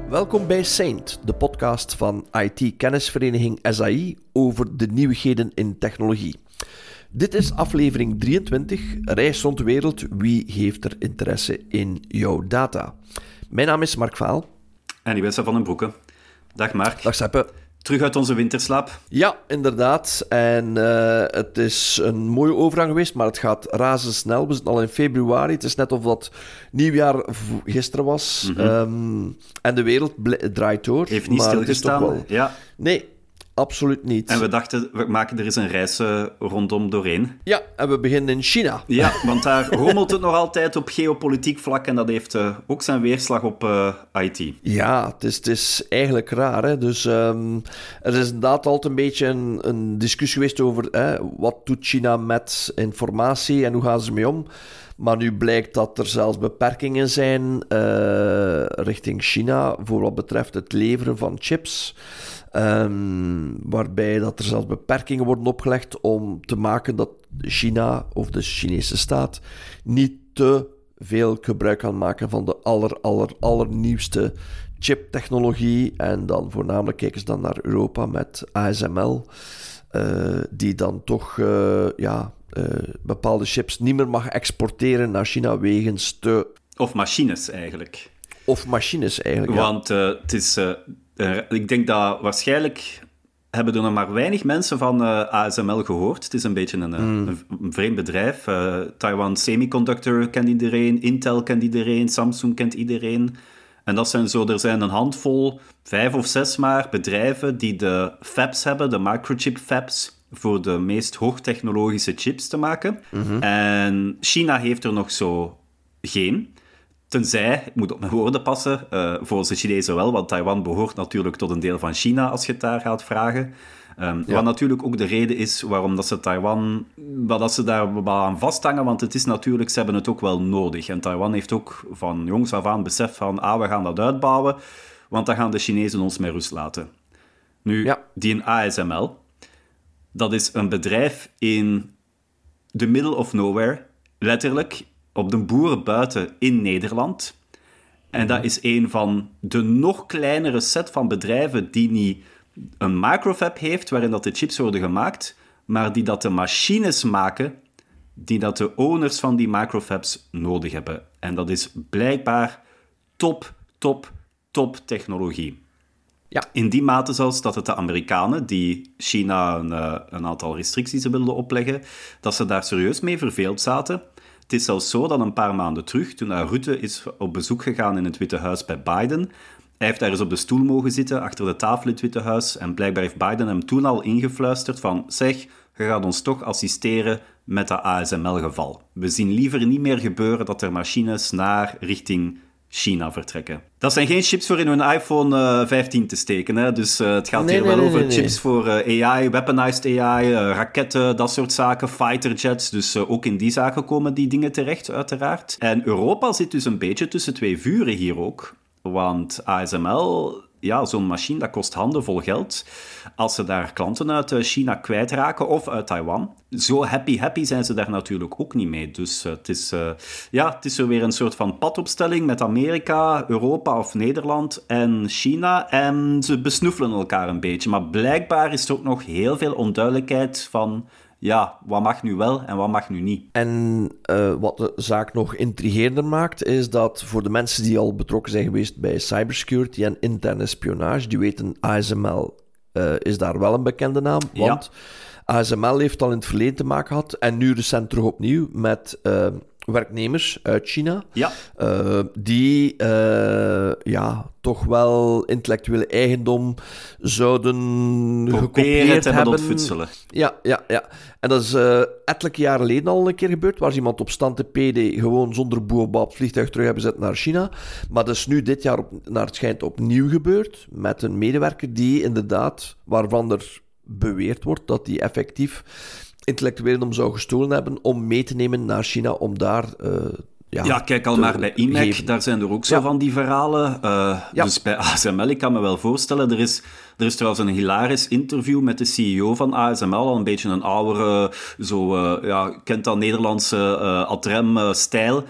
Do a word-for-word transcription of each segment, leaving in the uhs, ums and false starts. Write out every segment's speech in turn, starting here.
Welkom bij Saint, de podcast van I T-kennisvereniging S A I over de nieuwigheden in technologie. Dit is aflevering drieëntwintig, Reis rond de wereld, wie heeft er interesse in jouw data? Mijn naam is Mark Vaal. En ik ben Sepp van den Broeke. Dag Mark. Dag Seppe. Terug uit onze winterslaap. Ja, inderdaad. En uh, het is een mooie overgang geweest, maar het gaat razendsnel. We zitten al in februari. Het is net of dat nieuwjaar gisteren was. Mm-hmm. Um, en de wereld bl- draait door. Heeft niet maar stilgestaan. Wel... Ja. Nee, absoluut niet. En we dachten, we maken er eens een reis uh, rondom doorheen. Ja, en we beginnen in China. Ja, want daar rommelt het nog altijd op geopolitiek vlak en dat heeft uh, ook zijn weerslag op uh, I T. Ja, het is, het is eigenlijk raar. Hè? Dus um, er is inderdaad altijd een beetje een, een discussie geweest over hè, wat doet China met informatie en hoe gaan ze ermee om. Maar nu blijkt dat er zelfs beperkingen zijn uh, richting China voor wat betreft het leveren van chips. Um, waarbij dat er zelfs beperkingen worden opgelegd om te maken dat China of de Chinese staat niet te veel gebruik kan maken van de aller, aller, allernieuwste chiptechnologie. En dan voornamelijk kijken ze dan naar Europa met A S M L, uh, die dan toch uh, ja, uh, bepaalde chips niet meer mag exporteren naar China wegens te... Of machines eigenlijk. Of machines eigenlijk, Want uh, het is... Uh, uh, ik denk dat waarschijnlijk... hebben er nog maar weinig mensen van uh, A S M L gehoord. Het is een beetje een, mm. een, een vreemd bedrijf. Uh, Taiwan Semiconductor kent iedereen, Intel kent iedereen, Samsung kent iedereen. En dat zijn zo, er zijn een handvol, vijf of zes maar, bedrijven die de fabs hebben, de microchip fabs, voor de meest hoogtechnologische chips te maken. Mm-hmm. En China heeft er nog zo geen. Tenzij, ik moet op mijn woorden passen, uh, volgens de Chinezen wel, want Taiwan behoort natuurlijk tot een deel van China, als je het daar gaat vragen. Um, ja. Wat natuurlijk ook de reden is waarom dat ze Taiwan, dat ze daar wel aan vasthangen, want het is natuurlijk, ze hebben het ook wel nodig. En Taiwan heeft ook van jongs af aan beseft van, ah, we gaan dat uitbouwen, want dan gaan de Chinezen ons met rust laten. Nu, ja. die in A S M L, dat is een bedrijf in the middle of nowhere, letterlijk, op de boeren buiten in Nederland. En dat is een van de nog kleinere set van bedrijven die niet een microfab heeft, waarin dat de chips worden gemaakt, maar die dat de machines maken, die dat de owners van die microfabs nodig hebben. En dat is blijkbaar top, top, top technologie. Ja. In die mate zelfs dat het de Amerikanen, die China een, uh, een aantal restricties wilden opleggen, dat ze daar serieus mee verveeld zaten. Het is zelfs zo dat een paar maanden terug, toen Rutte is op bezoek gegaan in het Witte Huis bij Biden, hij heeft daar eens op de stoel mogen zitten, achter de tafel in het Witte Huis, en blijkbaar heeft Biden hem toen al ingefluisterd van, zeg, je gaat ons toch assisteren met dat A S M L-geval. We zien liever niet meer gebeuren dat er machines naar richting China vertrekken. Dat zijn geen chips voor in hun iPhone uh, vijftien te steken, hè? Dus uh, het gaat nee, hier nee, wel nee, over nee, chips nee. voor uh, A I, weaponized A I, uh, raketten, dat soort zaken, fighterjets. Dus uh, ook in die zaken komen die dingen terecht, uiteraard. En Europa zit dus een beetje tussen twee vuren hier ook. Want A S M L, ja, zo'n machine, dat kost handenvol geld. Als ze daar klanten uit China kwijtraken of uit Taiwan, zo happy happy zijn ze daar natuurlijk ook niet mee. Dus uh, het is, uh, ja, het is er weer een soort van padopstelling met Amerika, Europa of Nederland en China. En ze besnuffelen elkaar een beetje. Maar blijkbaar is er ook nog heel veel onduidelijkheid van, ja, wat mag nu wel en wat mag nu niet. En uh, wat de zaak nog intrigerender maakt, is dat voor de mensen die al betrokken zijn geweest bij cybersecurity en interne spionage, die weten A S M L uh, is daar wel een bekende naam, want ja. A S M L heeft al in het verleden te maken gehad, en nu recent terug opnieuw, met uh, werknemers uit China, ja. uh, die uh, ja, toch wel intellectuele eigendom zouden Proberen gekopieerd te hebben. Ontfutselen. Ja, ja, ja. En dat is uh, ettelijke jaren geleden al een keer gebeurd, waar ze iemand op stand T P D gewoon zonder boe op het vliegtuig terug hebben gezet naar China. Maar dat is nu dit jaar, op, naar het schijnt, opnieuw gebeurd, met een medewerker die inderdaad, waarvan er beweerd wordt dat die effectief intellectueel eigendom zou gestolen hebben om mee te nemen naar China, om daar... Uh, Ja, ja, kijk al maar bij I M E C, daar zijn er ook zo ja. van die verhalen. Uh, ja. Dus bij A S M L, ik kan me wel voorstellen, er is, er is trouwens een hilarisch interview met de C E O van A S M L, al een beetje een oudere, zo, uh, ja, kent dat Nederlandse uh, Adrem-stijl.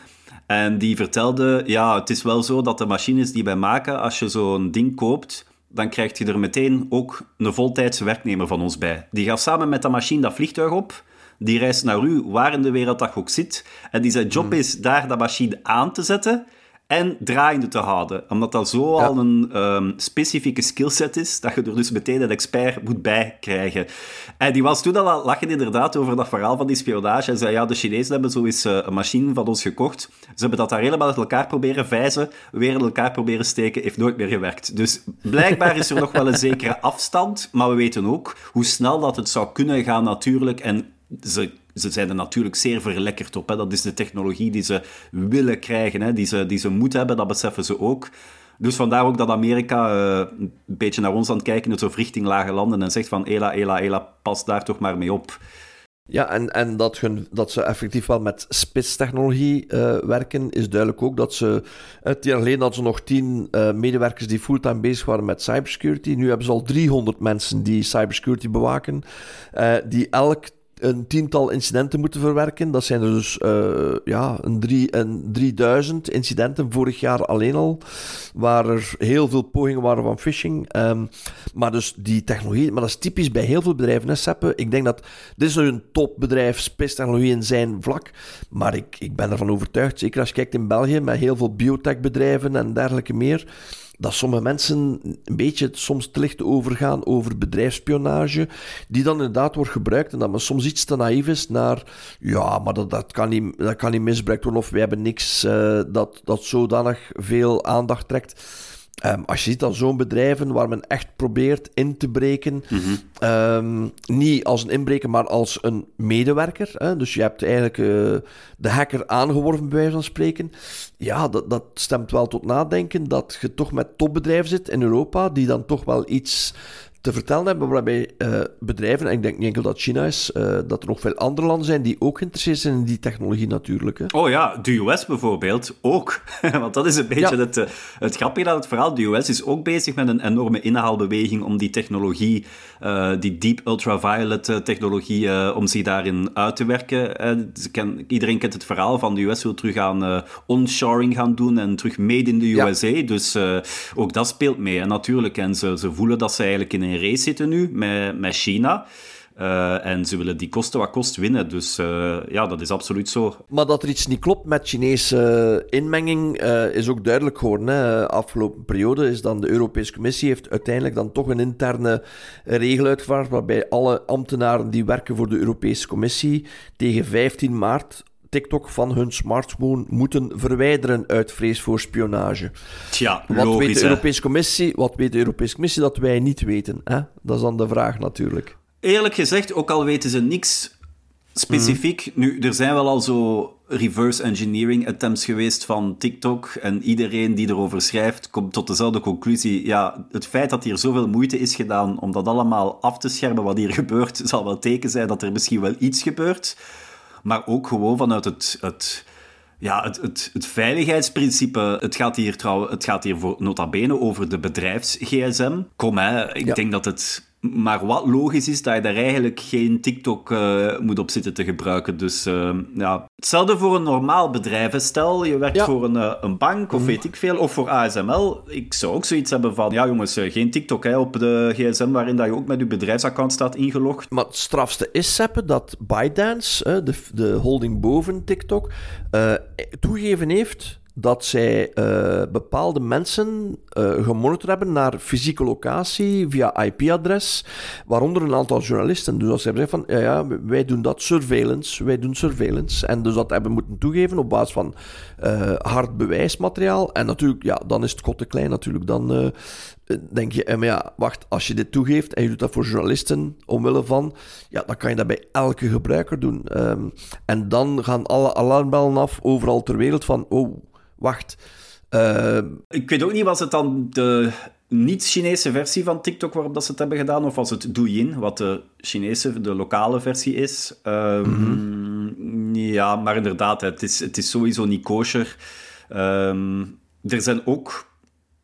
En die vertelde, ja, het is wel zo dat de machines die wij maken, als je zo'n ding koopt, dan krijg je er meteen ook een voltijdse werknemer van ons bij. Die gaat samen met de machine dat vliegtuig op, die reist naar u, waar in de wereld dat je ook zit, en die zijn job mm. is daar dat machine aan te zetten en draaiende te houden. Omdat dat zo ja. al een um, specifieke skillset is, dat je er dus meteen een expert moet bij krijgen. En die was toen al aan het lachen inderdaad over dat verhaal van die spionage. En zei, ja, de Chinezen hebben zo eens uh, een machine van ons gekocht. Ze hebben dat daar helemaal uit elkaar proberen vijzen, weer in elkaar proberen steken, heeft nooit meer gewerkt. Dus blijkbaar is er nog wel een zekere afstand, maar we weten ook hoe snel dat het zou kunnen gaan natuurlijk. En ze... Ze zijn er natuurlijk zeer verlekkerd op. Hè. Dat is de technologie die ze willen krijgen, hè. Die, ze, die ze moeten hebben, dat beseffen ze ook. Dus vandaar ook dat Amerika uh, een beetje naar ons aan het kijken is, of richting lage landen, en zegt van, hela, hela, hela, pas daar toch maar mee op. Ja, en, en dat, hun, dat ze effectief wel met spitstechnologie uh, werken, is duidelijk ook dat ze... Het jaar geleden hadden ze nog tien uh, medewerkers die fulltime bezig waren met cybersecurity. Nu hebben ze al driehonderd mensen die cybersecurity bewaken, uh, die elk een tiental incidenten moeten verwerken. Dat zijn er dus uh, ja, een, drie, een drieduizend incidenten vorig jaar alleen al, waar er heel veel pogingen waren van phishing. Um, maar dus die technologie, maar dat is typisch bij heel veel bedrijven, hè, Seppe. Ik denk dat dit is nu een topbedrijf, spitstechnologie in zijn vlak, maar ik, ik ben ervan overtuigd, zeker als je kijkt in België, met heel veel biotechbedrijven en dergelijke meer, dat sommige mensen een beetje soms te licht overgaan over bedrijfsspionage, die dan inderdaad wordt gebruikt en dat men soms iets te naïef is naar, ja, maar dat, dat, kan, niet, dat kan niet misbruikt worden of wij hebben niks uh, dat, dat zodanig veel aandacht trekt. Um, als je ziet dat zo'n bedrijven waar men echt probeert in te breken, mm-hmm. um, niet als een inbreker, maar als een medewerker. Hè? Dus je hebt eigenlijk uh, de hacker aangeworven, bij wijze van spreken. Ja, dat, dat stemt wel tot nadenken dat je toch met topbedrijven zit in Europa, die dan toch wel iets te vertellen hebben, waarbij uh, bedrijven, en ik denk niet enkel dat China is, uh, dat er nog veel andere landen zijn die ook geïnteresseerd zijn in die technologie natuurlijk. Hè. Oh ja, de U S bijvoorbeeld ook. Want dat is een beetje ja. het, uh, het grappige aan het verhaal. De U S is ook bezig met een enorme inhaalbeweging om die technologie, uh, die deep ultraviolet technologie, uh, om zich daarin uit te werken. Uh, ken, iedereen kent het verhaal van de U S wil terug aan uh, onshoring gaan doen en terug made in de U S A. Ja. Dus uh, ook dat speelt mee. En natuurlijk, en ze, ze voelen dat ze eigenlijk in een race zitten nu met, met China. Uh, en ze willen die kosten wat kost winnen. Dus uh, ja, dat is absoluut zo. Maar dat er iets niet klopt met Chinese uh, inmenging uh, is ook duidelijk geworden. Hè. Afgelopen periode is dan de Europese Commissie heeft uiteindelijk dan toch een interne regel uitgevaardigd waarbij alle ambtenaren die werken voor de Europese Commissie tegen vijftien maart TikTok van hun smartphone moeten verwijderen uit vrees voor spionage. Tja, wat logisch, weet de Europese Commissie? Wat weet de Europese Commissie dat wij niet weten? Hè? Dat is dan de vraag natuurlijk. Eerlijk gezegd, ook al weten ze niks specifiek. Mm. Nu, er zijn wel al zo reverse engineering attempts geweest van TikTok en iedereen die erover schrijft komt tot dezelfde conclusie. Ja, het feit dat hier zoveel moeite is gedaan om dat allemaal af te schermen wat hier gebeurt, zal wel teken zijn dat er misschien wel iets gebeurt. Maar ook gewoon vanuit het, het, ja, het, het, het veiligheidsprincipe. Het gaat hier, trouw, het gaat hier voor nota bene over de bedrijfs-G S M. Kom, hè, ik ja. denk dat het maar wat logisch is dat je daar eigenlijk geen TikTok uh, moet op zitten te gebruiken. Dus uh, ja, hetzelfde voor een normaal bedrijf. Stel, je werkt ja. voor een, uh, een bank of mm. weet ik veel, of voor A S M L. Ik zou ook zoiets hebben van, ja jongens, uh, geen TikTok hè, op de G S M waarin dat je ook met je bedrijfsaccount staat ingelogd. Maar het strafste is, Seppe, dat ByteDance, uh, de, de holding boven TikTok, uh, toegegeven heeft dat zij uh, bepaalde mensen uh, gemonitord hebben naar fysieke locatie via I P-adres, waaronder een aantal journalisten. Dus als zij zeggen van, ja, ja, wij doen dat surveillance, wij doen surveillance. En dus dat hebben moeten toegeven op basis van uh, hard bewijsmateriaal. En natuurlijk, ja, dan is het kot te klein natuurlijk. Dan uh, denk je, maar ja, wacht, als je dit toegeeft en je doet dat voor journalisten omwille van, ja, dan kan je dat bij elke gebruiker doen. Um, en dan gaan alle alarmbellen af overal ter wereld van, oh, wacht. Uh... Ik weet ook niet, was het dan de niet-Chinese versie van TikTok waarop dat ze het hebben gedaan, of was het Douyin, wat de Chinese, de lokale versie is? Um, mm-hmm. Ja, maar inderdaad, het is, het is sowieso niet kosher. Um, er zijn ook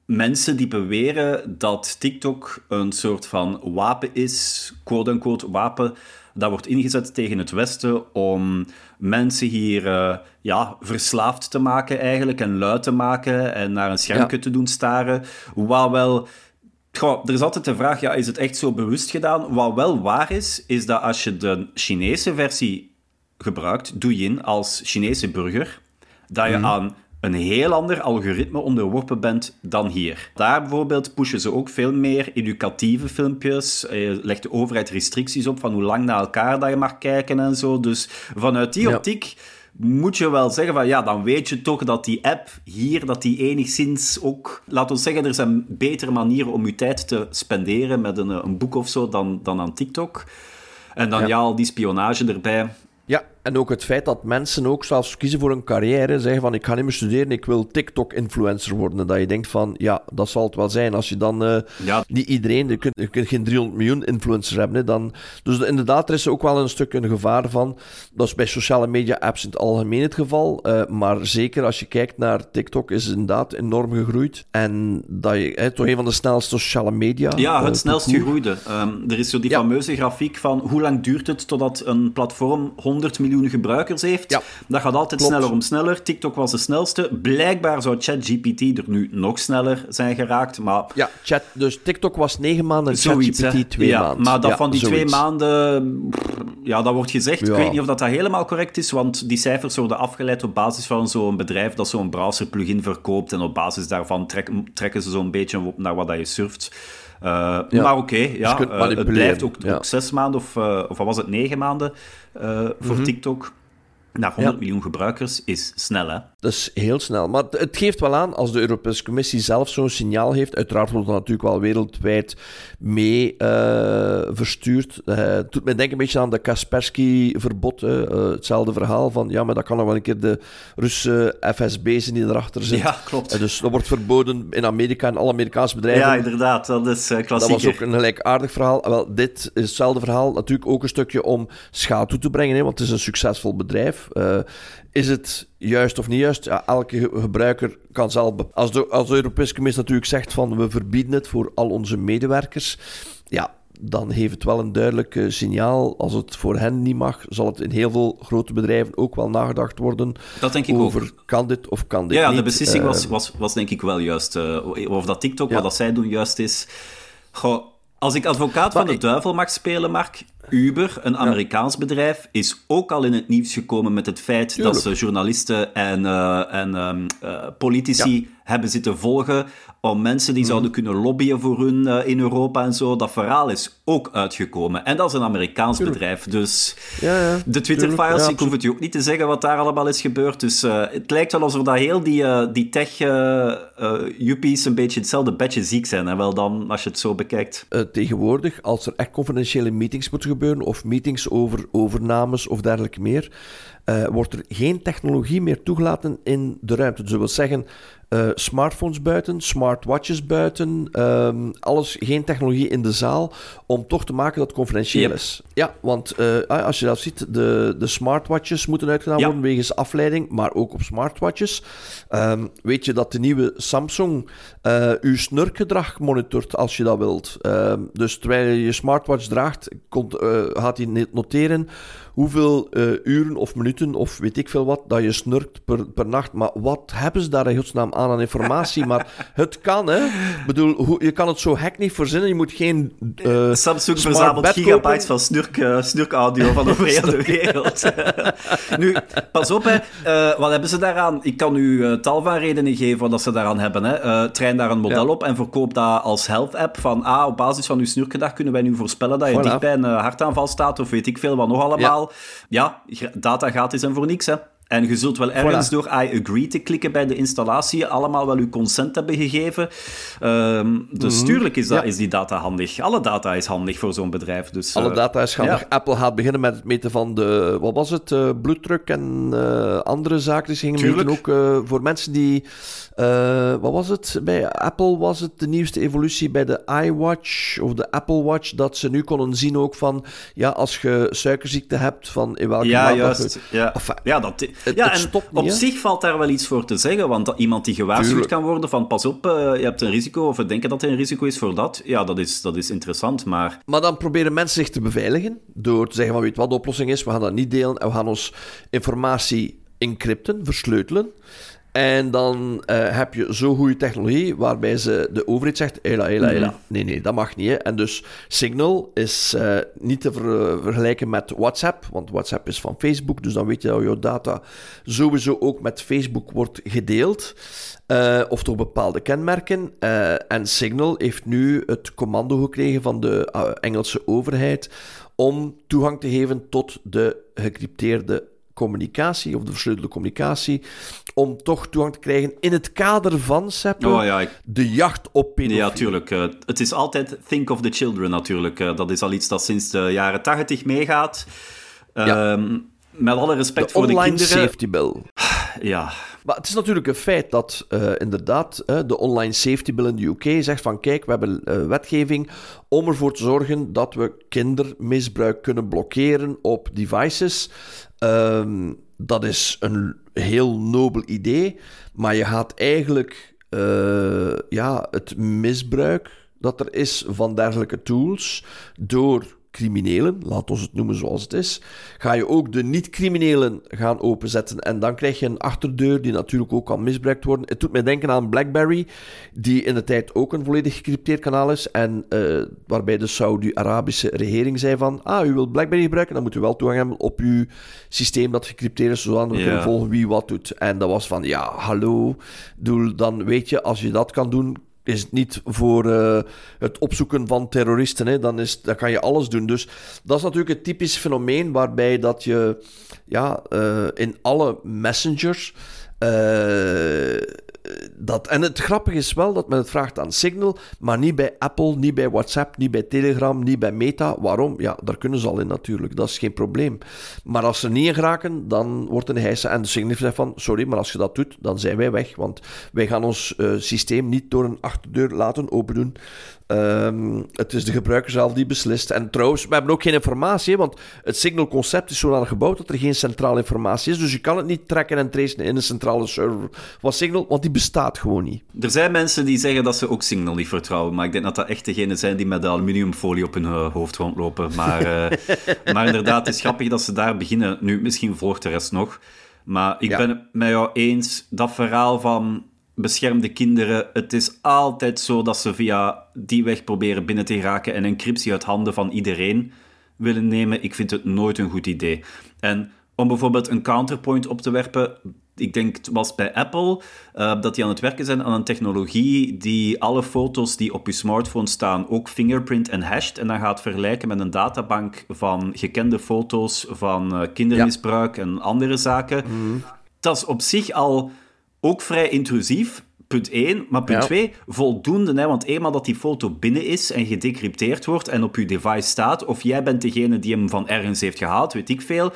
mensen die beweren dat TikTok een soort van wapen is, quote-unquote wapen, dat wordt ingezet tegen het Westen om mensen hier uh, ja, verslaafd te maken eigenlijk en lui te maken en naar een schermpje ja. te doen staren. Wat wel... Goh, er is altijd de vraag, ja, is het echt zo bewust gedaan? Wat wel waar is, is dat als je de Chinese versie gebruikt, Douyin, als Chinese burger, dat je mm. aan een heel ander algoritme onderworpen bent dan hier. Daar bijvoorbeeld pushen ze ook veel meer educatieve filmpjes. Je legt de overheid restricties op van hoe lang na elkaar dat je mag kijken en zo. Dus vanuit die ja. optiek moet je wel zeggen van ja, dan weet je toch dat die app hier, dat die enigszins ook... Laat ons zeggen, er zijn betere manieren om je tijd te spenderen met een, een boek of zo dan, dan aan TikTok. En dan ja, ja al die spionage erbij... Ja, en ook het feit dat mensen ook zelfs kiezen voor een carrière, zeggen van ik ga niet meer studeren, ik wil TikTok-influencer worden. En dat je denkt van, ja, dat zal het wel zijn. Als je dan uh, ja. niet iedereen, je kunt, je kunt geen driehonderd miljoen influencers hebben. Hè, dan, dus inderdaad, er is ook wel een stuk een gevaar van. Dat is bij sociale media-apps in het algemeen het geval. Uh, maar zeker als je kijkt naar TikTok, is het inderdaad enorm gegroeid. En dat je, hè, toch een van de snelste sociale media. Ja, het uh, snelst gegroeide. Um, er is zo die ja. fameuze grafiek van hoe lang duurt het totdat een platform honderd miljoen gebruikers heeft. Ja, dat gaat altijd klopt. sneller om sneller. TikTok was de snelste. Blijkbaar zou ChatGPT er nu nog sneller zijn geraakt, maar... Ja, chat, dus TikTok was negen maanden, ChatGPT twee ja, maanden. Maar dat ja, van die zoiets. twee maanden... Ja, dat wordt gezegd. Ja. Ik weet niet of dat, dat helemaal correct is, want die cijfers worden afgeleid op basis van zo'n bedrijf dat zo'n browser-plugin verkoopt en op basis daarvan trek, trekken ze zo'n beetje op naar wat dat je surft. Uh, ja. Maar oké, okay, ja, uh, het blijft ook, ja. ook zes maanden, of, uh, of wat was het, negen maanden uh, voor mm-hmm. TikTok. Naar honderd ja. miljoen gebruikers is snel, hè? Dat is heel snel. Maar het geeft wel aan, als de Europese Commissie zelf zo'n signaal heeft, uiteraard wordt dat natuurlijk wel wereldwijd mee uh, verstuurd. Uh, het doet mij denken een beetje aan de Kaspersky-verbod. Uh, uh, hetzelfde verhaal van, ja, maar dat kan nog wel een keer de Russische F S B zijn die erachter zit. Ja, klopt. Uh, dus dat wordt verboden in Amerika en alle Amerikaanse bedrijven. Ja, inderdaad. Dat is uh, klassieker. Dat was ook een gelijkaardig verhaal. Wel, dit is hetzelfde verhaal. Natuurlijk ook een stukje om schade toe te brengen, hè, want het is een succesvol bedrijf. Uh, is het juist of niet juist? Ja, elke ge- gebruiker kan zelf... Be- als, de, als de Europese Commissie natuurlijk zegt van we verbieden het voor al onze medewerkers, ja, dan heeft het wel een duidelijk uh, signaal. Als het voor hen niet mag, zal het in heel veel grote bedrijven ook wel nagedacht worden. Dat denk ik over, ook. Kan dit of kan dit ja, niet? Ja, de beslissing uh, was, was, was denk ik wel juist. Uh, of dat TikTok, ja. wat dat zij doen, juist is... Goh, als ik advocaat maar van de ik... duivel mag spelen, Mark... Uber, een Amerikaans ja. bedrijf, is ook al in het nieuws gekomen met het feit Tuurlijk. dat ze journalisten en, uh, en um, uh, politici ja. hebben zitten volgen om mensen die mm. zouden kunnen lobbyen voor hun uh, in Europa en zo. Dat verhaal is ook uitgekomen. En dat is een Amerikaans Tuurlijk. bedrijf. Dus ja, ja. de Twitter-files, ja, ik hoef het je ook niet te zeggen wat daar allemaal is gebeurd. Dus uh, het lijkt wel alsof dat heel die, uh, die tech-juppies uh, uh, een beetje hetzelfde bedje ziek zijn. En wel dan, als je het zo bekijkt. Uh, tegenwoordig, als er echt confidentiële meetings moeten gebeuren, of meetings over overnames of dergelijke meer, uh, wordt er geen technologie meer toegelaten in de ruimte. Dus dat wil zeggen, uh, smartphones buiten, smartwatches buiten, um, alles, geen technologie in de zaal, om toch te maken dat het confidentieel yep. is. Ja, want uh, als je dat ziet, de, de smartwatches moeten uitgedaan ja. worden wegens afleiding, maar ook op smartwatches. Um, weet je dat de nieuwe Samsung uh, uw snurkgedrag monitort als je dat wilt. Um, dus terwijl je je smartwatch draagt, komt, uh, gaat hij noteren hoeveel uh, uren of minuten of weet ik veel wat dat je snurkt per, per nacht. Maar wat hebben ze daar in godsnaam aan aan informatie? Maar het kan, hè. Ik bedoel, hoe, je kan het zo hek niet verzinnen. Je moet geen uh, Samsung verzamelt gigabytes van snurk, uh, snurkaudio van over heel de wereld. Nu, pas op, hè. Uh, wat hebben ze daaraan? Ik kan u uh, tal van redenen geven wat ze daaraan hebben. Hè. Uh, train daar een model ja. op en verkoop dat als health-app van ah, op basis van uw snurkgedrag kunnen wij nu voorspellen dat je voilà. dicht bij een uh, hartaanval staat of weet ik veel wat nog allemaal. Ja, ja data gratis en voor niks, hè. En je zult wel ergens voilà. door I agree te klikken bij de installatie allemaal wel uw consent hebben gegeven. Um, dus mm-hmm. tuurlijk is, dat, ja. is die data handig. Alle data is handig voor zo'n bedrijf. Dus, Alle uh, data is handig. Ja. Apple gaat beginnen met het meten van de, wat was het, uh, bloeddruk en uh, andere zaken. Dus gingen meten ook uh, voor mensen die... Uh, wat was het? Bij Apple was het de nieuwste evolutie bij de iWatch of de Apple Watch, dat ze nu konden zien ook van, ja, als je suikerziekte hebt, van in welke ja, maand juist. dat je... Ja, enfin, ja dat, het, ja, het en stopt niet. Op Hè? zich valt daar wel iets voor te zeggen, want dat iemand die gewaarschuwd Tuurlijk. kan worden van pas op, uh, je hebt een risico, of we denken dat er een risico is voor dat, ja, dat is, dat is interessant, maar... Maar dan proberen mensen zich te beveiligen door te zeggen van, weet wat de oplossing is, we gaan dat niet delen en we gaan ons informatie encrypten, versleutelen. En dan uh, heb je zo goede technologie waarbij ze de overheid zegt, hela, hela, hela. Mm-hmm. Nee, nee, dat mag niet. Hè. En dus Signal is uh, niet te ver, vergelijken met WhatsApp, want WhatsApp is van Facebook, dus dan weet je dat jouw data sowieso ook met Facebook wordt gedeeld. Uh, of toch bepaalde kenmerken. Uh, en Signal heeft nu het commando gekregen van de uh, Engelse overheid om toegang te geven tot de gecrypteerde communicatie, of de versleutelde communicatie, om toch toegang te krijgen in het kader van, Seppe, oh, ja, ik... de jacht op pedofilie. Ja, tuurlijk. Uh, het is altijd think of the children, natuurlijk. Uh, dat is al iets dat sinds de jaren tachtig meegaat. Uh, ja. Met alle respect de voor de kinderen... De online safety bill. Ja. Maar het is natuurlijk een feit dat uh, inderdaad uh, de online safety bill in de U K zegt van kijk, we hebben uh, wetgeving om ervoor te zorgen dat we kindermisbruik kunnen blokkeren op devices. Um, dat is een heel nobel idee, maar je gaat eigenlijk uh, ja, het misbruik dat er is van dergelijke tools door criminelen, laat ons het noemen zoals het is, ga je ook de niet-criminelen gaan openzetten. En dan krijg je een achterdeur die natuurlijk ook kan misbruikt worden. Het doet mij denken aan BlackBerry, die in de tijd ook een volledig gecrypteerd kanaal is. En uh, waarbij de Saudi-Arabische regering zei van, ah, u wilt BlackBerry gebruiken, dan moet u wel toegang hebben op uw systeem dat gecrypteerd is, zodat we yeah. kunnen volgen wie wat doet. En dat was van, ja, hallo, doel, dan weet je, als je dat kan doen, is het niet voor uh, het opzoeken van terroristen. Hè? Dan, is, dan kan je alles doen. Dus dat is natuurlijk het typisch fenomeen waarbij dat je ja, uh, in alle messengers... Uh, dat, en het grappige is wel dat men het vraagt aan Signal, maar niet bij Apple, niet bij WhatsApp, niet bij Telegram, niet bij Meta. Waarom? Ja, daar kunnen ze al in natuurlijk. Dat is geen probleem. Maar als ze er niet in geraken, dan wordt een hijsen. En de Signal zegt van, sorry, maar als je dat doet, dan zijn wij weg. Want wij gaan ons uh, systeem niet door een achterdeur laten opendoen. Um, het is de gebruiker zelf die beslist. En trouwens, we hebben ook geen informatie, want het Signal-concept is zodanig gebouwd dat er geen centrale informatie is. Dus je kan het niet trekken en tracen in een centrale server van Signal, want die bestaat gewoon niet. Er zijn mensen die zeggen dat ze ook Signal niet vertrouwen, maar ik denk dat dat echt degenen zijn die met de aluminiumfolie op hun uh, hoofd rondlopen. Maar, uh, maar inderdaad, het is grappig dat ze daar beginnen. Nu, misschien volgt de rest nog. Maar ik ja. ben het met jou eens, dat verhaal van beschermde kinderen, het is altijd zo dat ze via die weg proberen binnen te geraken en encryptie uit handen van iedereen willen nemen. Ik vind het nooit een goed idee. En om bijvoorbeeld een counterpoint op te werpen, ik denk het was bij Apple, uh, dat die aan het werken zijn aan een technologie die alle foto's die op je smartphone staan ook fingerprint en hasht en dan gaat vergelijken met een databank van gekende foto's van uh, kindermisbruik ja. en andere zaken. Mm. Dat is op zich al ook vrij intrusief, punt één. Maar punt twee, ja. voldoende. Hè, want eenmaal dat die foto binnen is en gedecrypteerd wordt en op je device staat, of jij bent degene die hem van ergens heeft gehaald, weet ik veel.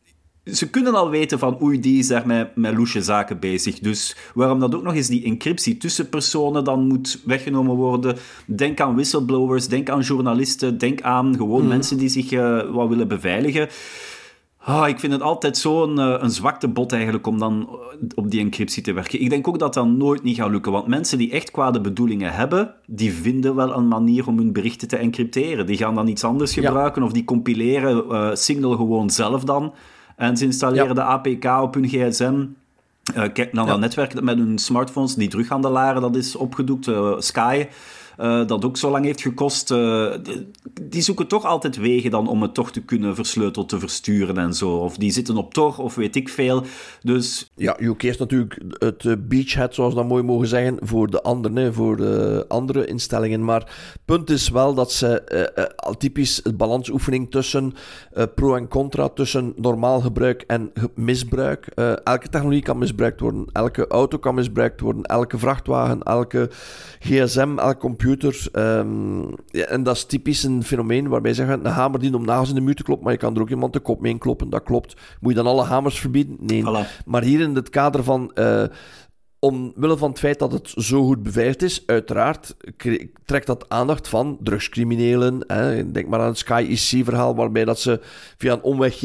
Ze kunnen al weten van, oei, die is daar met, met loesje zaken bezig. Dus waarom dat ook nog eens die encryptie tussen personen dan moet weggenomen worden. Denk aan whistleblowers, denk aan journalisten, denk aan gewoon mm. mensen die zich uh, wat willen beveiligen. Oh, ik vind het altijd zo'n uh, een zwaktebod eigenlijk om dan op die encryptie te werken. Ik denk ook dat dat nooit niet gaat lukken, want mensen die echt kwade bedoelingen hebben, die vinden wel een manier om hun berichten te encrypteren. Die gaan dan iets anders gebruiken ja. of die compileren uh, Signal gewoon zelf dan en ze installeren ja. de A P K op hun gsm. Uh, kijk naar ja. dat netwerk met hun smartphones, die terughandelaren, dat is opgedoekt, uh, Sky... Uh, dat ook zo lang heeft gekost. Uh, die zoeken toch altijd wegen dan om het toch te kunnen versleuteld te versturen en zo. Of die zitten op Tor, of weet ik veel. Dus... Ja, U K is natuurlijk het uh, beachhead, zoals we dat mooi mogen zeggen, voor de anderen, hè, voor de andere instellingen. Maar het punt is wel dat ze uh, uh, al typisch de balansoefening tussen uh, pro en contra, tussen normaal gebruik en misbruik. Uh, elke technologie kan misbruikt worden. Elke auto kan misbruikt worden. Elke vrachtwagen, elke gsm, elke computer. Um, ja, en dat is typisch een fenomeen waarbij ze zeggen, een hamer dient om nagels in de muur te kloppen, maar je kan er ook iemand de kop mee kloppen. Dat klopt. Moet je dan alle hamers verbieden? Nee. Voilà. Maar hier in het kader van... Uh, omwille van het feit dat het zo goed beveiligd is, uiteraard trekt dat aandacht van drugscriminelen. Hè. Denk maar aan het Sky E C-verhaal, waarbij dat ze via een omwegje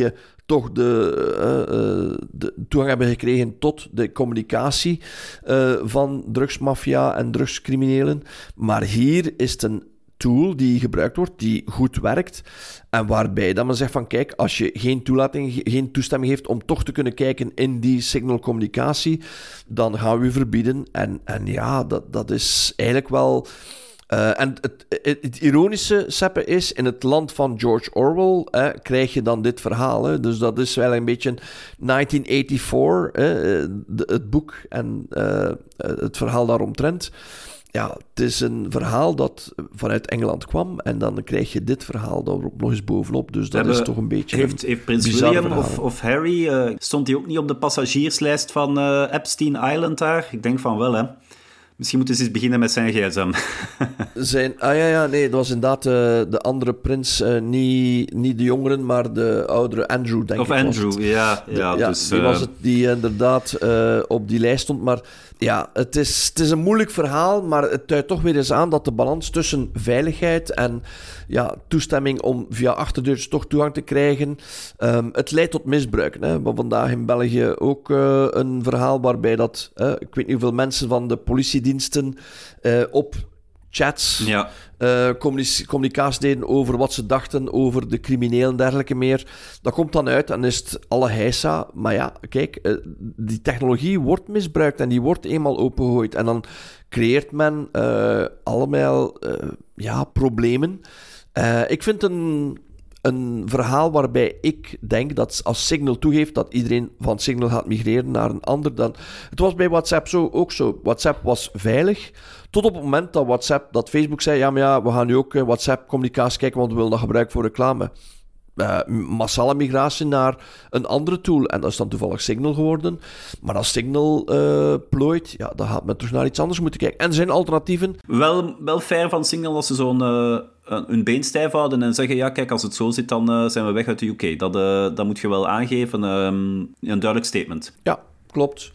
toch de, uh, uh, de toegang hebben gekregen tot de communicatie uh, van drugsmafia en drugscriminelen. Maar hier is het een tool die gebruikt wordt, die goed werkt en waarbij dat men zegt van kijk, als je geen toelating, geen toestemming heeft om toch te kunnen kijken in die signalcommunicatie, dan gaan we u verbieden. En, en ja, dat, dat is eigenlijk wel... Uh, en het, het, het ironische, Seppe, is, in het land van George Orwell eh, krijg je dan dit verhaal. Hè? Dus dat is wel een beetje negentien vierennegentig, eh, de, het boek en uh, het verhaal daaromtrent. Ja, het is een verhaal dat vanuit Engeland kwam en dan krijg je dit verhaal daar nog eens bovenop. Dus dat Hebben, is toch een beetje Heeft, een heeft Prins William of, of Harry, uh, stond hij ook niet op de passagierslijst van uh, Epstein Island daar? Ik denk van wel, hè. Misschien moeten ze eens beginnen met zijn gsm. Zijn, ah ja, ja, nee, dat was inderdaad uh, de andere prins, uh, niet, niet de jongeren, maar de oudere Andrew, denk of ik. Of Andrew, ja. De, ja, ja dus, die uh... was het die inderdaad uh, op die lijst stond. Maar ja, het is, het is een moeilijk verhaal, maar het duidt toch weer eens aan dat de balans tussen veiligheid en ja, toestemming om via achterdeurtjes toch toegang te krijgen, um, het leidt tot misbruik. Hè. We vandaag in België ook uh, een verhaal waarbij dat, uh, ik weet niet hoeveel mensen van de politiediensten uh, op chats ja. uh, communic- communicatie deden over wat ze dachten over de criminelen en dergelijke meer. Dat komt dan uit en is het alle heisa. Maar ja, kijk, uh, die technologie wordt misbruikt en die wordt eenmaal opengegooid. En dan creëert men uh, allemaal uh, ja, problemen. Uh, ik vind een, een verhaal waarbij ik denk dat als Signal toegeeft dat iedereen van Signal gaat migreren naar een ander dan... Het was bij WhatsApp zo, ook zo. WhatsApp was veilig, tot op het moment dat WhatsApp, dat Facebook zei, ja, maar ja, we gaan nu ook WhatsApp-communicatie kijken, want we willen dat gebruiken voor reclame. Uh, massale migratie naar een andere tool. En dat is dan toevallig Signal geworden. Maar als Signal uh, plooit, ja, dan gaat men terug naar iets anders moeten kijken. En er zijn alternatieven. Wel, wel fair van Signal als ze zo'n uh, een been stijf houden en zeggen, ja, kijk, als het zo zit, dan uh, zijn we weg uit de U K. Dat, uh, dat moet je wel aangeven. Um, een duidelijk statement. Ja, klopt.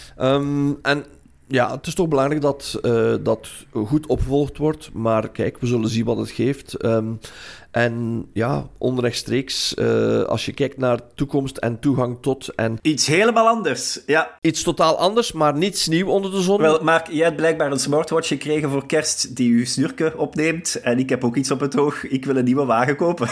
Um, en ja, het is toch belangrijk dat uh, dat goed opgevolgd wordt. Maar kijk, we zullen zien wat het geeft. Um, En ja, onrechtstreeks, uh, als je kijkt naar toekomst en toegang tot... En iets helemaal anders, ja. Iets totaal anders, maar niets nieuw onder de zon. Wel, Mark, jij hebt blijkbaar een smartwatch gekregen voor kerst die je snurken opneemt. En ik heb ook iets op het oog. Ik wil een nieuwe wagen kopen.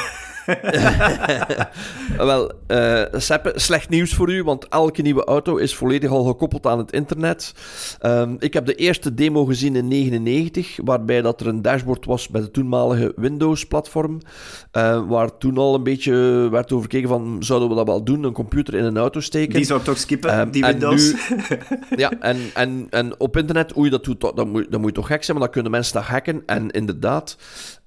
Wel, uh, Seppe, slecht nieuws voor u, want elke nieuwe auto is volledig al gekoppeld aan het internet. Um, ik heb de eerste demo gezien in negentien negentig, waarbij dat er een dashboard was met het toenmalige Windows-platform, uh, waar toen al een beetje werd over gekeken van, zouden we dat wel doen, een computer in een auto steken? Die zou ik toch skippen, um, die Windows. Nu, ja, en, en, en op internet, hoe je dat doet, dat moet, dat moet je toch gek zijn, maar dan kunnen mensen dat hacken. En inderdaad,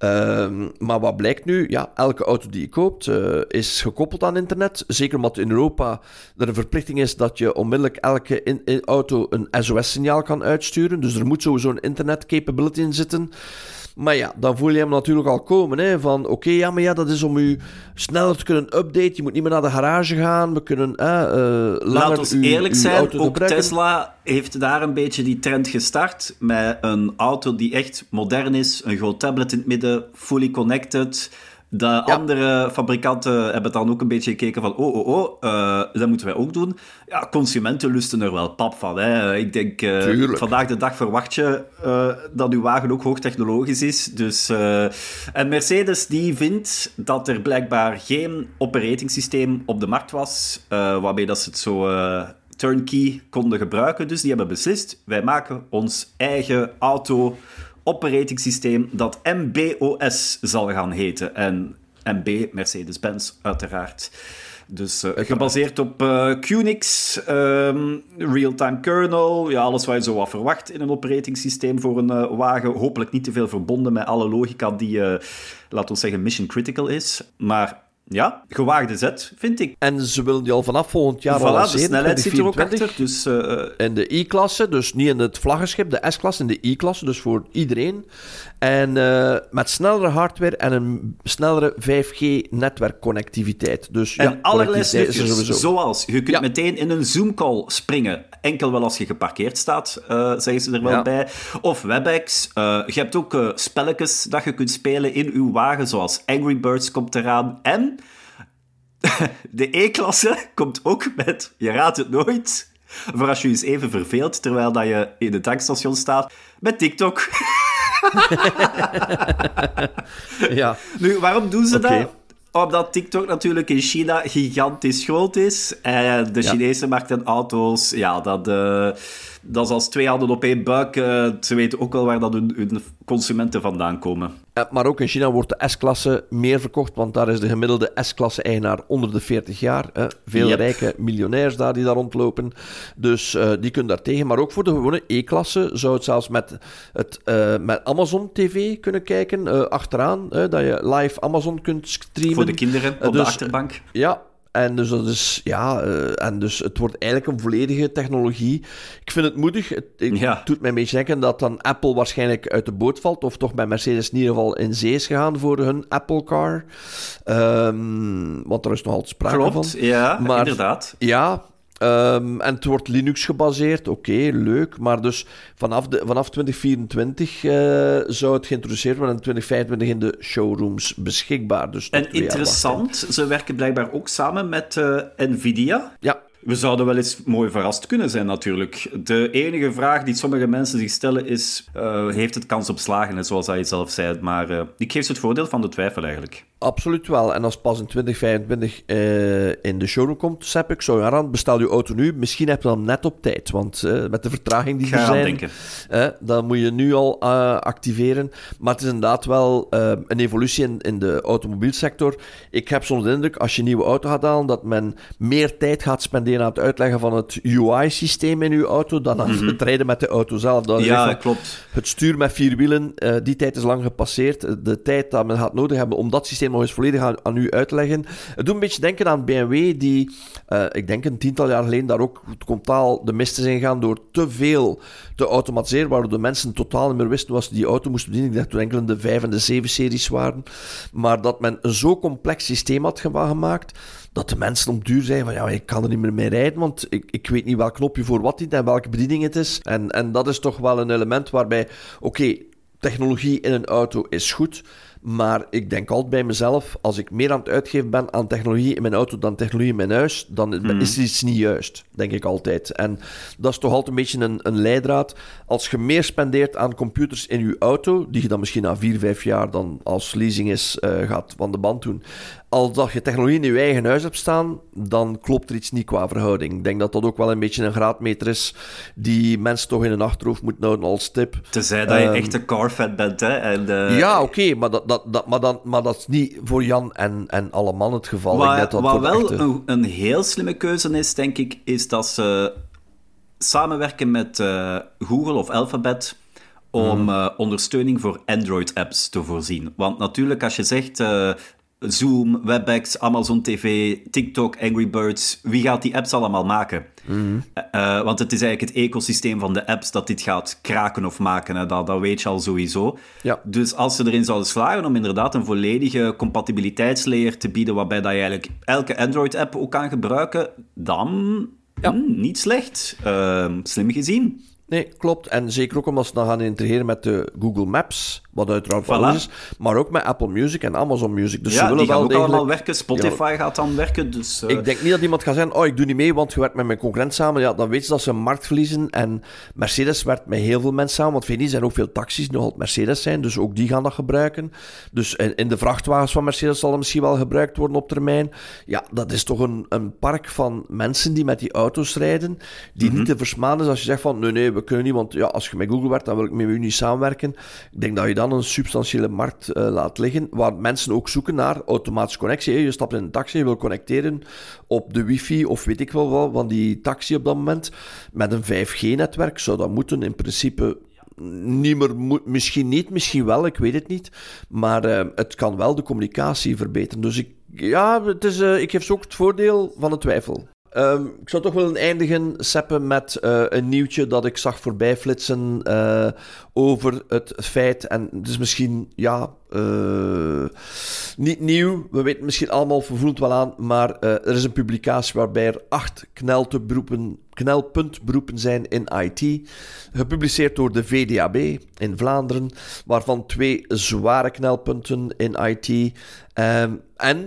um, maar wat blijkt nu? Ja, elke auto die je koopt, uh, is gekoppeld aan internet. Zeker omdat in Europa er een verplichting is dat je onmiddellijk elke in, in auto een S O S-signaal kan uitsturen. Dus er moet sowieso een internet-capability in zitten. Maar ja, dan voel je hem natuurlijk al komen, hè, van oké, okay, ja, maar ja, dat is om u sneller te kunnen updaten. Je moet niet meer naar de garage gaan. We kunnen uh, uh, langer Laat ons uw, eerlijk uw zijn, auto ook gebruiken. Tesla heeft daar een beetje die trend gestart met een auto die echt modern is, een groot tablet in het midden, fully connected. De ja. andere fabrikanten hebben dan ook een beetje gekeken van oh, oh, oh, uh, dat moeten wij ook doen. Ja, consumenten lusten er wel pap van. Hè. Ik denk, uh, vandaag de dag verwacht je uh, dat uw wagen ook hoogtechnologisch is. Dus, uh, en Mercedes die vindt dat er blijkbaar geen operatingsysteem op de markt was, uh, waarmee dat ze het zo... Uh, turnkey konden gebruiken. Dus die hebben beslist, wij maken ons eigen auto operating systeem dat M B O S zal gaan heten. En M B, Mercedes-Benz, uiteraard. Dus uh, gebaseerd op uh, Qnix, um, real-time kernel, ja, alles wat je zo wat verwacht in een operating systeem voor een uh, wagen. Hopelijk niet te veel verbonden met alle logica die, uh, laten we zeggen, mission critical is. Maar ja, gewaagde zet, vind ik. En ze willen die al vanaf volgend jaar voilà, al lanceren. De snelheid zit er ook achter. Dus, uh, in de I-klasse, dus niet in het vlaggenschip, de S-klasse, in de I-klasse, dus voor iedereen. En uh, met snellere hardware en een snellere vijf G-netwerkconnectiviteit. Dus, en ja, allerlei snufjes, zoals je kunt ja. meteen in een Zoom-call springen. Enkel wel als je geparkeerd staat, uh, zeggen ze er wel ja. bij. Of WebEx. Uh, je hebt ook uh, spelletjes dat je kunt spelen in uw wagen, zoals Angry Birds komt eraan. En De E-klasse komt ook met, je raadt het nooit, voor als je je eens even verveelt terwijl dat je in het tankstation staat, met TikTok. Ja. Nu, waarom doen ze Okay. dat? Omdat TikTok natuurlijk in China gigantisch groot is. En de Ja. Chinese markt en auto's, ja, dat, uh, dat is als twee handen op één buik. Uh, ze weten ook wel waar dat hun, hun consumenten vandaan komen. Ja, maar ook in China wordt de S-klasse meer verkocht, want daar is de gemiddelde S-klasse-eigenaar onder de veertig jaar. Hè. Veel Yep. rijke miljonairs daar die daar rondlopen. Dus uh, die kunnen daar tegen. Maar ook voor de gewone E-klasse zou het zelfs met, het, uh, met Amazon T V kunnen kijken. Uh, achteraan, uh, dat je live Amazon kunt streamen. Voor de kinderen op Uh, de dus, achterbank. Ja. En dus, dat is, ja, uh, en dus het wordt eigenlijk een volledige technologie. Ik vind het moedig. Het, het Ja. doet mij een beetje denken dat dan Apple waarschijnlijk uit de boot valt. Of toch bij Mercedes in ieder geval in zee is gegaan voor hun Apple Car. Um, want er is nog altijd sprake van. Klopt, ja, Maar, inderdaad. Ja, um, en het wordt Linux gebaseerd. Oké, okay, leuk. Maar dus vanaf, de, vanaf twintig vierentwintig uh, zou het geïntroduceerd worden en twintig vijfentwintig in de showrooms beschikbaar. Dus En interessant, ze werken blijkbaar ook samen met uh, Nvidia. Ja. We zouden wel eens mooi verrast kunnen zijn, natuurlijk. De enige vraag die sommige mensen zich stellen is... Uh, heeft het kans op slagen, zoals hij zelf zei. Maar uh, ik geef ze het voordeel van de twijfel, eigenlijk. Absoluut wel. En als het pas in twintig vijfentwintig uh, in de showroom komt, Sepp, ik zou aan, bestel je auto nu. Misschien heb je dan net op tijd, want uh, met de vertraging die Ga er zijn... denken. Uh, dan moet je nu al uh, activeren. Maar het is inderdaad wel uh, een evolutie in, in de automobielsector. Ik heb soms de indruk, als je een nieuwe auto gaat halen, dat men meer tijd gaat spenderen aan het uitleggen van het U I-systeem in je auto dan aan mm-hmm. het rijden met de auto zelf. Dat ja, van, klopt. Het stuur met vier wielen, uh, die tijd is lang gepasseerd. De tijd dat men gaat nodig hebben om dat systeem nog eens volledig aan, aan u uit te leggen. Het doet een beetje denken aan B M W, die, uh, ik denk een tiental jaar geleden, daar ook totaal de mist is ingegaan door te veel te automatiseren, waardoor de mensen totaal niet meer wisten wat ze die auto moesten bedienen. Ik dacht toen enkel de vijf en de zeven series waren. Maar dat men een zo complex systeem had gemaakt, dat de mensen op duur zeiden van ja, ik kan er niet meer mee rijden, want ik, ik weet niet welk knopje voor wat dient en welke bediening het is. En, en dat is toch wel een element waarbij, oké, okay, technologie in een auto is goed, maar ik denk altijd bij mezelf, als ik meer aan het uitgeven ben aan technologie in mijn auto dan technologie in mijn huis, dan hmm. is er iets niet juist, denk ik altijd. En dat is toch altijd een beetje een, een leidraad. Als je meer spendeert aan computers in je auto, die je dan misschien na vier, vijf jaar dan als leasing is, uh, gaat van de band doen, als dat je technologie in je eigen huis hebt staan, dan klopt er iets niet qua verhouding. Ik denk dat dat ook wel een beetje een graadmeter is die mensen toch in hun achterhoofd moeten houden als tip. Tenzij dat je um, echt een carfan bent, hè? En, uh... Ja, oké, okay, maar, dat, dat, dat, maar, dan, maar dat is niet voor Jan en, en alle man het geval. Wat, ik denk dat wat wel echte... een, een heel slimme keuze is, denk ik, is dat ze samenwerken met uh, Google of Alphabet om mm. uh, ondersteuning voor Android-apps te voorzien. Want natuurlijk, als je zegt... Uh, Zoom, WebEx, Amazon T V, TikTok, Angry Birds. Wie gaat die apps allemaal maken? Mm-hmm. Uh, want het is eigenlijk het ecosysteem van de apps dat dit gaat kraken of maken. Hè. Dat, dat weet je al sowieso. Ja. Dus als ze erin zouden slagen om inderdaad een volledige compatibiliteitslayer te bieden, waarbij dat je eigenlijk elke Android-app ook kan gebruiken, dan ja. hm, niet slecht. Uh, slim gezien. Nee, klopt. En zeker ook omdat ze dan gaan integreren met de Google Maps, wat uiteraard voilà. van is, maar ook met Apple Music en Amazon Music. Dus ja, ze willen die gaan wel ook degelijk... allemaal werken. Spotify ja. gaat dan werken. Dus, uh... Ik denk niet dat iemand gaat zeggen, oh, ik doe niet mee, want je werkt met mijn concurrent samen. Ja, dan weet je dat ze een markt verliezen. En Mercedes werkt met heel veel mensen samen, want weet niet, er zijn ook veel taxis die nog altijd Mercedes zijn, dus ook die gaan dat gebruiken. Dus in, in de vrachtwagens van Mercedes zal dat misschien wel gebruikt worden op termijn. Ja, dat is toch een, een park van mensen die met die auto's rijden, die mm-hmm. niet te versmaan is als je zegt van, nee, nee, we kunnen niet, want ja, als je met Google werkt, dan wil ik met u niet samenwerken. Ik denk dat je dan een substantiële markt uh, laat liggen, waar mensen ook zoeken naar automatische connectie. Hè. Je stapt in een taxi, je wil connecteren op de wifi of weet ik wel wat van die taxi op dat moment. Met een vijf G netwerk zou dat moeten in principe niet meer, mo- misschien niet, misschien wel, ik weet het niet. Maar uh, het kan wel de communicatie verbeteren. Dus ik, ja, het is, uh, ik geef ze ook het voordeel van de twijfel. Um, ik zou toch willen eindigen, Seppe, met uh, een nieuwtje dat ik zag voorbij flitsen uh, over het feit, en het is misschien, ja, uh, niet nieuw, we weten misschien allemaal, we voelen het wel aan, maar uh, er is een publicatie waarbij er acht knelberoepen, knelpuntberoepen zijn in I T, gepubliceerd door de V D A B in Vlaanderen, waarvan twee zware knelpunten in I T, um, en...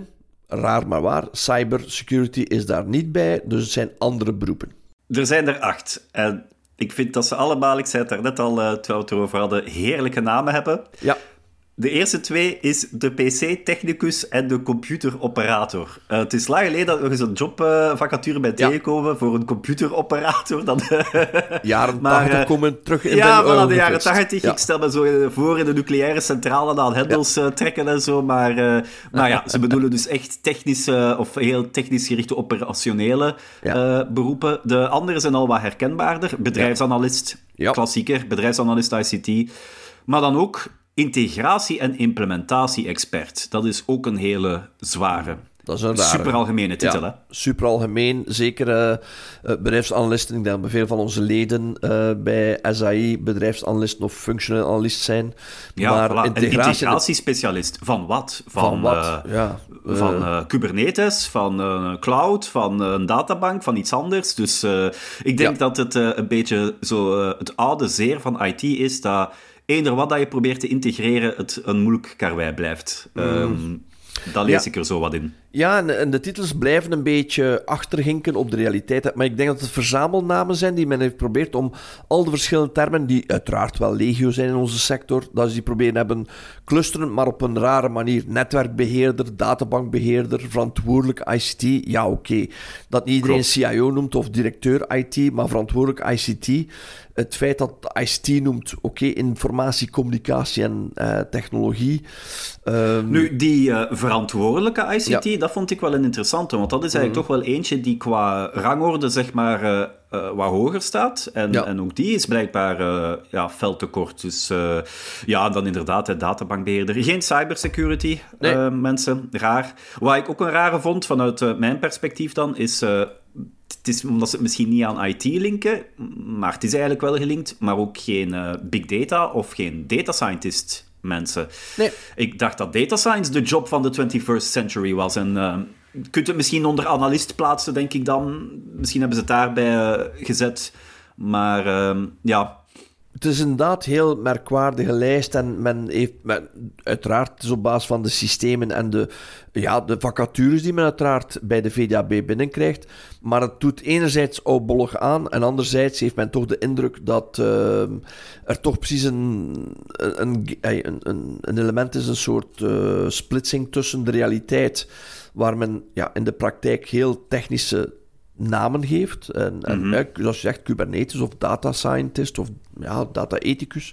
raar maar waar, cybersecurity is daar niet bij, dus het zijn andere beroepen. Er zijn er acht. En ik vind dat ze allemaal, ik zei het daarnet al, uh, terwijl we het erover hadden, heerlijke namen hebben. Ja. De eerste twee is de P C-technicus en de computeroperator. Uh, het is lang geleden dat we eens een jobvacature uh, bij tegenkomen ja. voor een computeroperator. Dan, jaren tachtig uh, komen terug in ja, de... Ja, de jaren tachtig. Ja. Ik stel me zo voor in de nucleaire centrale aan hendels ja. uh, trekken en zo. Maar, uh, maar ja, ze bedoelen dus echt technische of heel technisch gerichte operationele ja. uh, beroepen. De andere zijn al wat herkenbaarder. Bedrijfsanalist, ja. klassieker, bedrijfsanalist I C T. Maar dan ook... integratie- en implementatie-expert. Dat is ook een hele zware. Dat is een rare. Super algemene titel, ja, hè? Super algemeen. Zeker uh, bedrijfsanalisten. Ik denk dat veel van onze leden uh, bij S A I bedrijfsanalisten of functional analyst zijn. Ja, maar voilà. integratie... Een integratiespecialist. Van wat? Van, van wat? Uh, ja. Uh... Van uh, Kubernetes, van uh, cloud, van uh, een databank, van iets anders. Dus uh, ik denk ja. dat het uh, een beetje zo uh, het oude zeer van I T is dat eender wat dat je probeert te integreren, het een moeilijk karwei blijft. Mm. Um, dat lees ja. ik er zo wat in. Ja, en, en de titels blijven een beetje achterhinken op de realiteit. Maar ik denk dat het verzamelnamen zijn die men heeft geprobeerd om al de verschillende termen, die uiteraard wel legio zijn in onze sector, dat ze die proberen hebben clusteren, maar op een rare manier. Netwerkbeheerder, databankbeheerder, verantwoordelijk I C T. Ja, oké. Okay. Dat niet iedereen Klopt. C I O noemt of directeur I T, maar verantwoordelijk I C T. Het feit dat I C T noemt, oké, okay, informatie, communicatie en uh, technologie. Um... Nu, die uh, verantwoordelijke I C T, ja. dat vond ik wel een interessante, want dat is eigenlijk mm. toch wel eentje die qua rangorde, zeg maar, uh, uh, wat hoger staat. En, ja. en ook die is blijkbaar uh, ja, fel tekort. Dus uh, ja, dan inderdaad, hè, databankbeheerder. Geen cybersecurity, nee. uh, mensen. Raar. Wat ik ook een rare vond, vanuit uh, mijn perspectief dan, is... Uh, Het is omdat ze het misschien niet aan I T linken, maar het is eigenlijk wel gelinkt, maar ook geen uh, big data of geen data scientist mensen. Nee. Ik dacht dat data science de job van de twenty-first century was. En uh, je kunt het misschien onder analist plaatsen, denk ik dan. Misschien hebben ze het daarbij uh, gezet. Maar uh, ja... Het is inderdaad een heel merkwaardige lijst en men heeft, men, uiteraard, het is op basis van de systemen en de, ja, de vacatures die men uiteraard bij de V D A B binnenkrijgt, maar het doet enerzijds oudbollig aan en anderzijds heeft men toch de indruk dat uh, er toch precies een, een, een, een, een element is, een soort uh, splitsing tussen de realiteit, waar men ja, in de praktijk heel technische namen geeft. En, mm-hmm. en zoals je zegt, Kubernetes of data scientist of ja, data ethicus.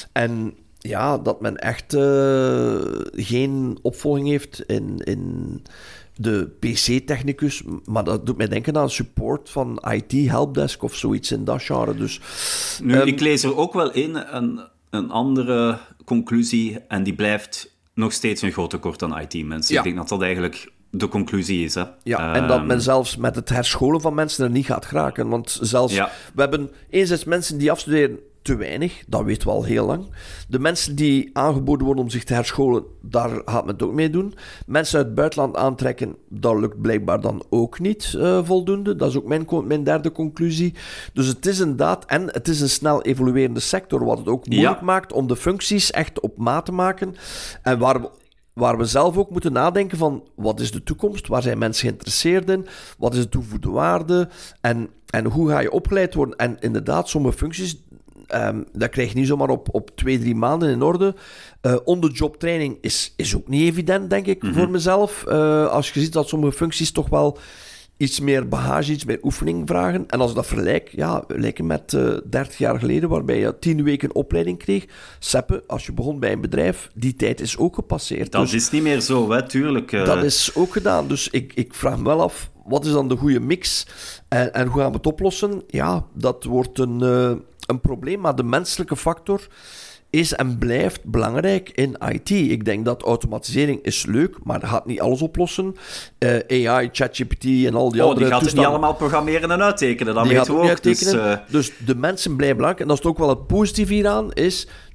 En ja, dat men echt uh, geen opvolging heeft in, in de P C-technicus. Maar dat doet mij denken aan support van I T helpdesk of zoiets in dat genre. Dus, nu, um, ik lees er ook wel in een, een andere conclusie en die blijft nog steeds een groot tekort aan I T-mensen. Ja. Ik denk dat dat eigenlijk... de conclusie is, hè. Ja, en um, dat men zelfs met het herscholen van mensen er niet gaat geraken. Want zelfs, ja. we hebben enerzijds mensen die afstuderen te weinig, dat weten we al heel lang. De mensen die aangeboden worden om zich te herscholen, daar gaat men het ook mee doen. Mensen uit het buitenland aantrekken, dat lukt blijkbaar dan ook niet uh, voldoende. Dat is ook mijn, mijn derde conclusie. Dus het is inderdaad, en het is een snel evoluerende sector, wat het ook moeilijk ja. maakt om de functies echt op maat te maken. En waar we Waar we zelf ook moeten nadenken van, wat is de toekomst? Waar zijn mensen geïnteresseerd in? Wat is de toegevoegde waarde? En, en hoe ga je opgeleid worden? En inderdaad, sommige functies, um, dat krijg je niet zomaar op, op twee, drie maanden in orde. Uh, on-the-job training is, is ook niet evident, denk ik, mm-hmm. voor mezelf. Uh, als je ziet dat sommige functies toch wel iets meer bagage, iets meer oefening vragen. En als ik dat vergelijk, ja, lijken met uh, dertig jaar geleden, waarbij je tien weken opleiding kreeg. Seppe, als je begon bij een bedrijf, die tijd is ook gepasseerd. Dat dus, is niet meer zo, hè, tuurlijk. Uh... Dat is ook gedaan. Dus ik, ik vraag me wel af, wat is dan de goede mix? En, en hoe gaan we het oplossen? Ja, dat wordt een, uh, een probleem, maar de menselijke factor is en blijft belangrijk in I T. Ik denk dat automatisering is leuk, maar dat gaat niet alles oplossen. Uh, A I, ChatGPT en al die oh, andere die gaat toestanden. het niet allemaal programmeren en uittekenen, dat weten we ook. Dus, uh... dus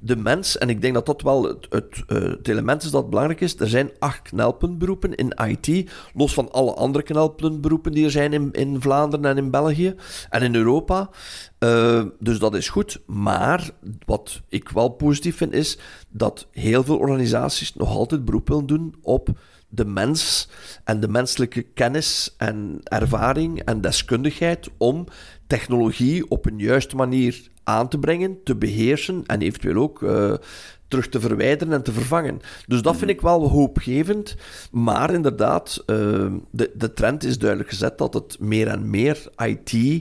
de mens, en ik denk dat dat wel het, het, het element is dat belangrijk is, er zijn acht knelpuntberoepen in I T, los van alle andere knelpuntberoepen die er zijn in, in Vlaanderen en in België en in Europa. Uh, dus dat is goed. Maar wat ik wel positief vind, is dat heel veel organisaties nog altijd beroep willen doen op de mens en de menselijke kennis en ervaring en deskundigheid om technologie op een juiste manier aan te brengen, te beheersen en eventueel ook uh, terug te verwijderen en te vervangen. Dus dat vind ik wel hoopgevend. Maar inderdaad, uh, de, de trend is duidelijk gezet dat het meer en meer I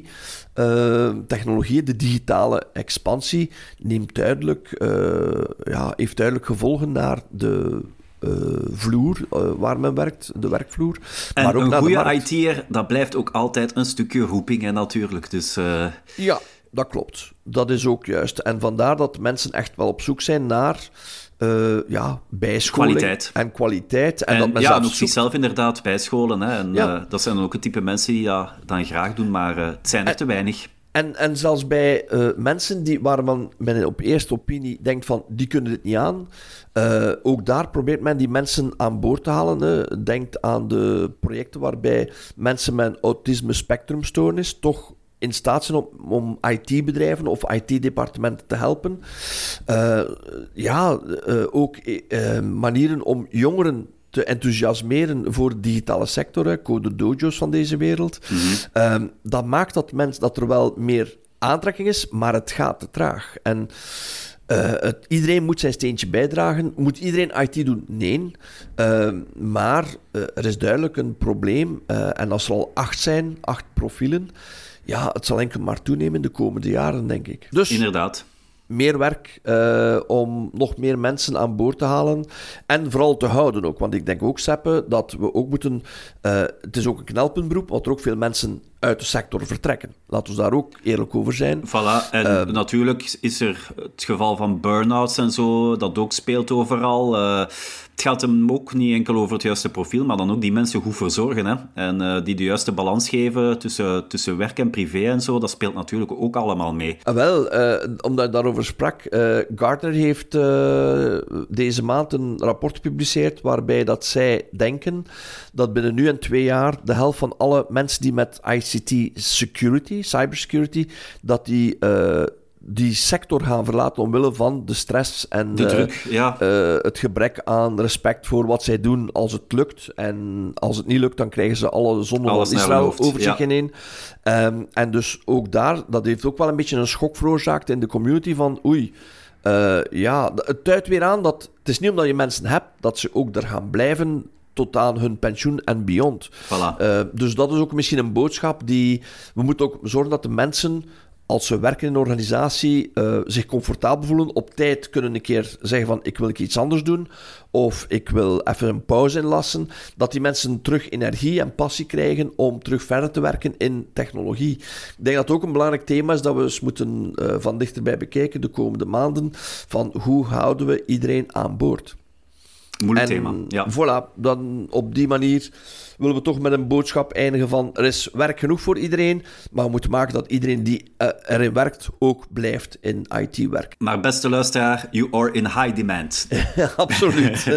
T-technologie, uh, de digitale expansie, neemt duidelijk, uh, ja, heeft duidelijk gevolgen naar de Uh, vloer, uh, waar men werkt, de werkvloer. En maar ook een naar goede de markt. I T'er, dat blijft ook altijd een stukje roeping, hè, natuurlijk. Dus, uh... Ja, dat klopt. Dat is ook juist. En vandaar dat mensen echt wel op zoek zijn naar uh, ja, bijscholing kwaliteit. en kwaliteit. En, en dat men ja, zelf en ook zoekt... zichzelf inderdaad bijscholen. Hè. En, ja. uh, dat zijn dan ook het type mensen die dat dan graag doen, maar uh, het zijn er en, te weinig. En, en zelfs bij uh, mensen die, waar men, men op eerste opinie denkt van, die kunnen dit niet aan, uh, ook daar probeert men die mensen aan boord te halen. Hè. Denkt aan de projecten waarbij mensen met autisme-spectrumstoornis toch in staat zijn om, om I T-bedrijven of I T-departementen te helpen. Uh, ja, uh, ook uh, manieren om jongeren te enthousiasmeren voor de digitale sector, hè, Code Dojo's van deze wereld. Mm-hmm. Um, dat maakt dat, mens, dat er wel meer aantrekking is, maar het gaat te traag. En uh, het, iedereen moet zijn steentje bijdragen. Moet iedereen I T doen? Nee. Uh, maar uh, er is duidelijk een probleem. Uh, en als er al acht zijn, acht profielen, ja, het zal enkel maar toenemen de komende jaren, denk ik. Dus, inderdaad. Meer werk uh, om nog meer mensen aan boord te halen en vooral te houden ook. Want ik denk ook, Seppe, dat we ook moeten... Uh, het is ook een knelpuntberoep, want er ook veel mensen uit de sector vertrekken. Laten we daar ook eerlijk over zijn. Voilà, en uh, natuurlijk is er het geval van burn-outs en zo, dat ook speelt overal. Uh, het gaat hem ook niet enkel over het juiste profiel, maar dan ook die mensen goed verzorgen. Hè? En uh, die de juiste balans geven tussen, tussen werk en privé en zo, dat speelt natuurlijk ook allemaal mee. Uh, wel, uh, omdat je daarover sprak, uh, Gartner heeft uh, deze maand een rapport gepubliceerd waarbij dat zij denken dat binnen nu en twee jaar de helft van alle mensen die met I C T security, cybersecurity, dat die uh, die sector gaan verlaten omwille van de stress en de druk, uh, ja. uh, het gebrek aan respect voor wat zij doen als het lukt. En als het niet lukt, dan krijgen ze alle zonde van Israël over zich ja. heen. Um, en dus ook daar, dat heeft ook wel een beetje een schok veroorzaakt in de community van oei, uh, ja, het duidt weer aan dat het is niet omdat je mensen hebt, dat ze ook er gaan blijven tot aan hun pensioen en beyond. Voilà. Uh, dus dat is ook misschien een boodschap die... We moeten ook zorgen dat de mensen, als ze werken in een organisatie, uh, zich comfortabel voelen, op tijd kunnen een keer zeggen van ik wil iets anders doen, of ik wil even een pauze inlassen, dat die mensen terug energie en passie krijgen om terug verder te werken in technologie. Ik denk dat het ook een belangrijk thema is dat we eens moeten uh, van dichterbij bekijken de komende maanden, van hoe houden we iedereen aan boord. Moeilijk en, thema, ja. Voilà, dan op die manier willen we toch met een boodschap eindigen van er is werk genoeg voor iedereen, maar we moeten maken dat iedereen die uh, erin werkt ook blijft in I T-werk. Maar beste luisteraar, you are in high demand. Absoluut.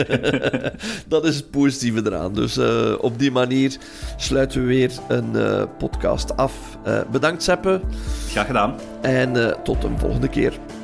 Dat is het positieve eraan. Dus uh, op die manier sluiten we weer een uh, podcast af. Uh, bedankt, Seppe. Graag gedaan. En uh, tot een volgende keer.